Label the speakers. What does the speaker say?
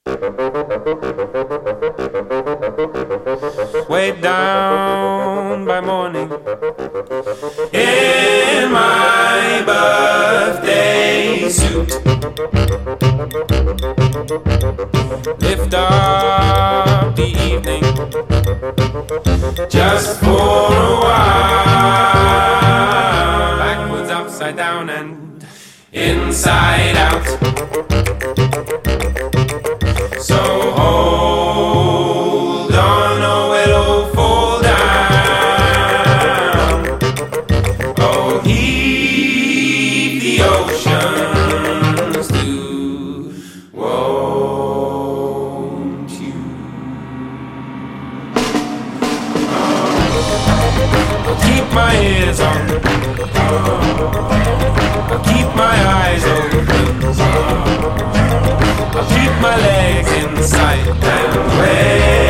Speaker 1: Way down by morning in my birthday suit. Lift up the evening just for a while. Backwards, upside down, and inside out. So hold on or it'll fall down. Oh, heave the oceans too, won't you? I'll keep my ears on, I'll keep my eyes open, I'll keep my legs in sight and wait.